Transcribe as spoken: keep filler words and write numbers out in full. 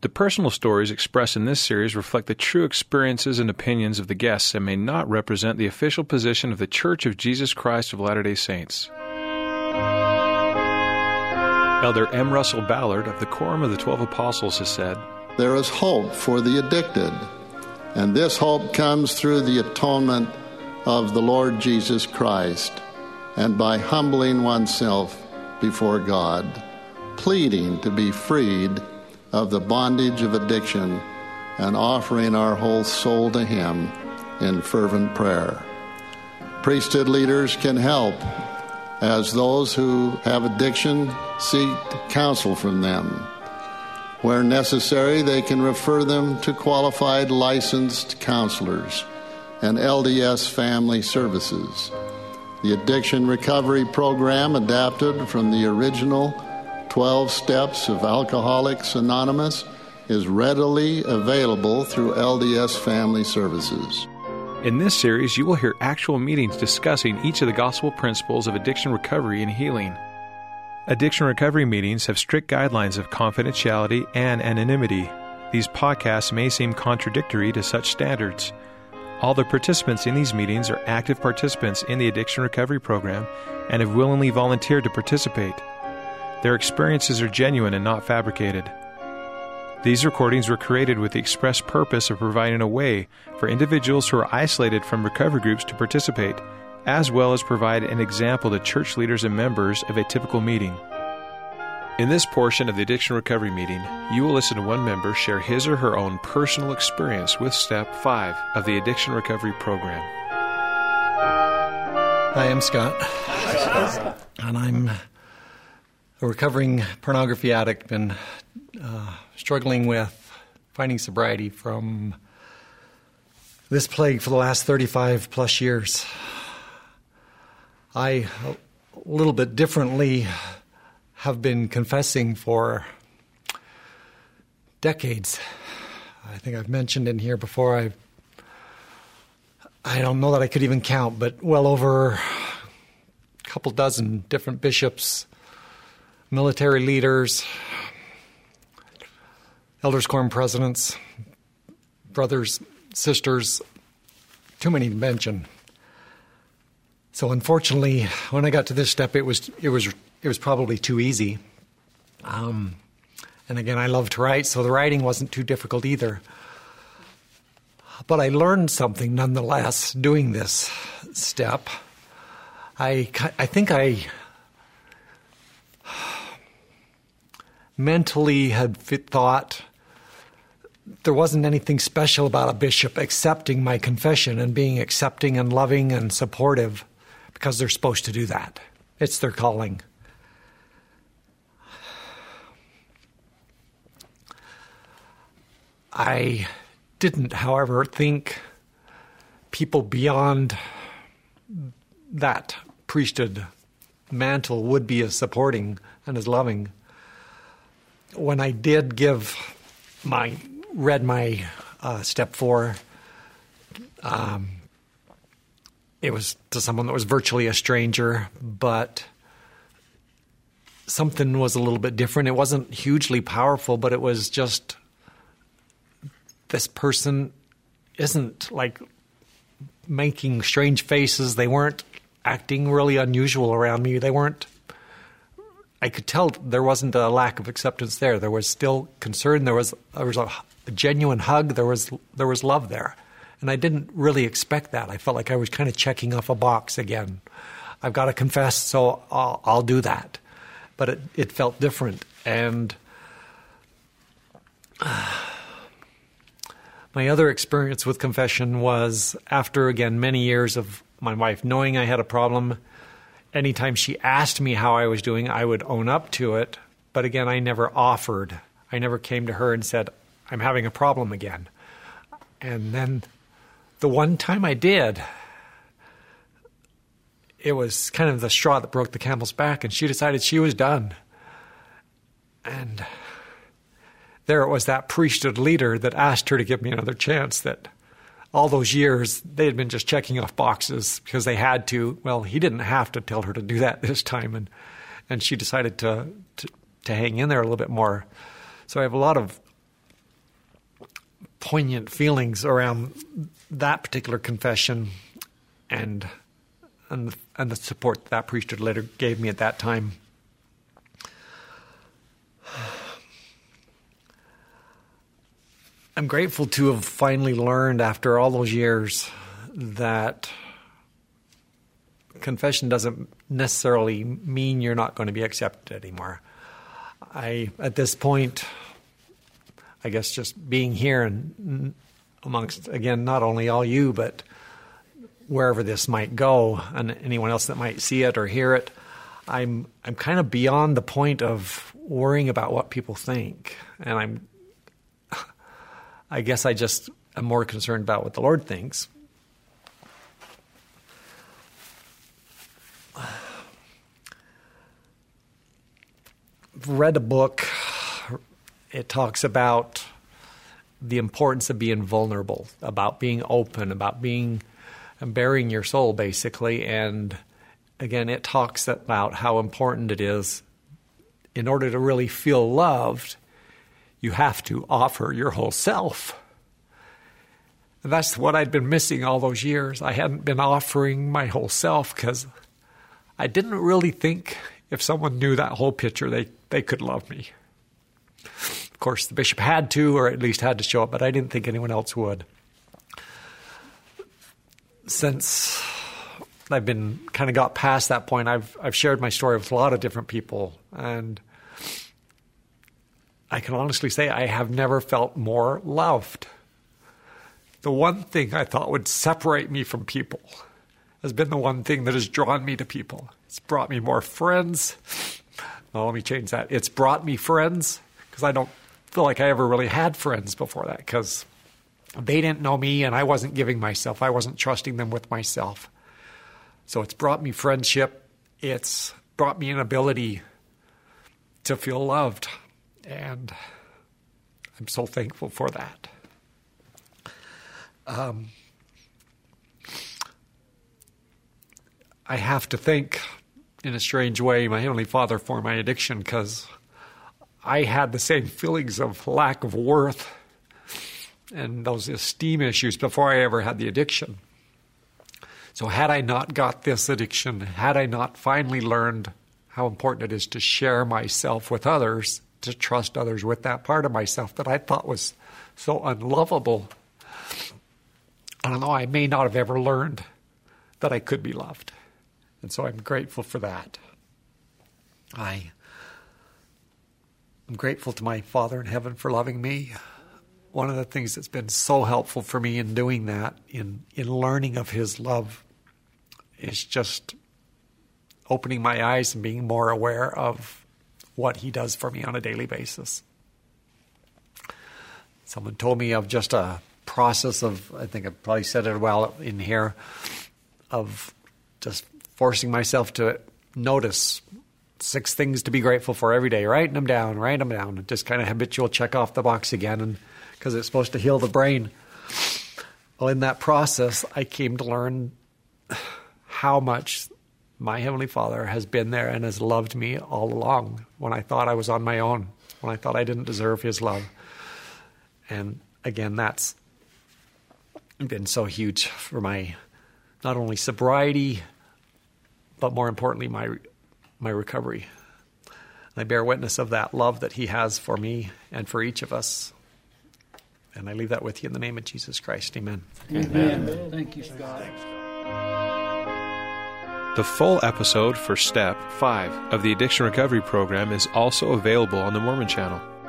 The personal stories expressed in this series reflect the true experiences and opinions of the guests and may not represent the official position of the Church of Jesus Christ of Latter-day Saints. Elder M. Russell Ballard of the Quorum of the Twelve Apostles has said, "There is hope for the addicted, and this hope comes through the atonement of the Lord Jesus Christ and by humbling oneself before God, pleading to be freed of the bondage of addiction and offering our whole soul to Him in fervent prayer. Priesthood leaders can help as those who have addiction seek counsel from them. Where necessary, they can refer them to qualified licensed counselors and L D S family services. The Addiction Recovery Program, adapted from the original twelve Steps of Alcoholics Anonymous, is readily available through L D S Family Services." In this series, you will hear actual meetings discussing each of the gospel principles of addiction recovery and healing. Addiction recovery meetings have strict guidelines of confidentiality and anonymity. These podcasts may seem contradictory to such standards. All the participants in these meetings are active participants in the addiction recovery program and have willingly volunteered to participate. Their experiences are genuine and not fabricated. These recordings were created with the express purpose of providing a way for individuals who are isolated from recovery groups to participate, as well as provide an example to church leaders and members of a typical meeting. In this portion of the addiction recovery meeting, you will listen to one member share his or her own personal experience with Step five of the addiction recovery program. Hi, I'm Scott, and I'm a recovering pornography addict, been uh, struggling with finding sobriety from this plague for the last thirty-five plus years. I, a little bit differently, have been confessing for decades. I think I've mentioned in here before, I I don't know that I could even count, but well over a couple dozen different bishops, military leaders, elders quorum presidents, brothers, sisters, too many to mention. So unfortunately, when I got to this step, it was it was it was probably too easy. Um, and again, I love to write, so the writing wasn't too difficult either. But I learned something nonetheless doing this step. I I think I mentally had thought there wasn't anything special about a bishop accepting my confession and being accepting and loving and supportive, because they're supposed to do that. It's their calling. I didn't, however, think people beyond that priesthood mantle would be as supporting and as loving. When I did give my, read my uh, step four, um, it was to someone that was virtually a stranger, but something was a little bit different. It wasn't hugely powerful, but it was just, this person isn't like making strange faces. They weren't acting really unusual around me. They weren't, I could tell there wasn't a lack of acceptance there. There was still concern. There was, there was a, a genuine hug. There was, there was love there. And I didn't really expect that. I felt like I was kind of checking off a box again. I've got to confess, so I'll, I'll do that. But it, it felt different. And uh, my other experience with confession was after, again, many years of my wife knowing I had a problem. Anytime she asked me how I was doing, I would own up to it. But again, I never offered. I never came to her and said, I'm having a problem again. And then the one time I did, it was kind of the straw that broke the camel's back, and she decided she was done. And there it was, that priesthood leader that asked her to give me another chance, that all those years they had been just checking off boxes because they had to. Well, he didn't have to tell her to do that this time, and and she decided to to, to hang in there a little bit more. So I have a lot of poignant feelings around that particular confession and and the, and the support that priesthood letter gave me at that time. I'm grateful to have finally learned after all those years that confession doesn't necessarily mean you're not going to be accepted anymore. I, at this point, I guess just being here and amongst, again, not only all you, but wherever this might go and anyone else that might see it or hear it, I'm I'm kind of beyond the point of worrying about what people think. And I'm, I guess I just am more concerned about what the Lord thinks. I've read a book. It talks about the importance of being vulnerable, about being open, about being and bearing your soul, basically. And again, it talks about how important it is in order to really feel loved, you have to offer your whole self. And that's what I'd been missing all those years. I hadn't been offering my whole self because I didn't really think if someone knew that whole picture, they, they could love me. Of course, the bishop had to, or at least had to show up, but I didn't think anyone else would. Since I've been kind of got past that point, I've I've shared my story with a lot of different people, and I can honestly say I have never felt more loved. The one thing I thought would separate me from people has been the one thing that has drawn me to people. It's brought me more friends. Well, let me change that. It's brought me friends because I don't feel like I ever really had friends before that because they didn't know me and I wasn't giving myself. I wasn't trusting them with myself. So it's brought me friendship. It's brought me an ability to feel loved. And I'm so thankful for that. Um, I have to thank, in a strange way, my Heavenly Father for my addiction because I had the same feelings of lack of worth and those esteem issues before I ever had the addiction. So had I not got this addiction, had I not finally learned how important it is to share myself with others, to trust others with that part of myself that I thought was so unlovable, I don't know, I may not have ever learned that I could be loved. And so I'm grateful for that. I, I'm grateful to my Father in heaven for loving me. One of the things that's been so helpful for me in doing that, in, in learning of His love, is just opening my eyes and being more aware of what He does for me on a daily basis. Someone told me of just a process of, I think I probably said it well in here, of just forcing myself to notice six things to be grateful for every day, writing them down, writing them down, just kind of habitual check off the box again, and because it's supposed to heal the brain. Well, in that process, I came to learn how much my Heavenly Father has been there and has loved me all along when I thought I was on my own, when I thought I didn't deserve His love. And again, that's been so huge for my not only sobriety, but more importantly, my my recovery. And I bear witness of that love that He has for me and for each of us. And I leave that with you in the name of Jesus Christ. Amen. Amen. Amen. Thank you, Scott. The full episode for Step five of the Addiction Recovery Program is also available on the Mormon Channel.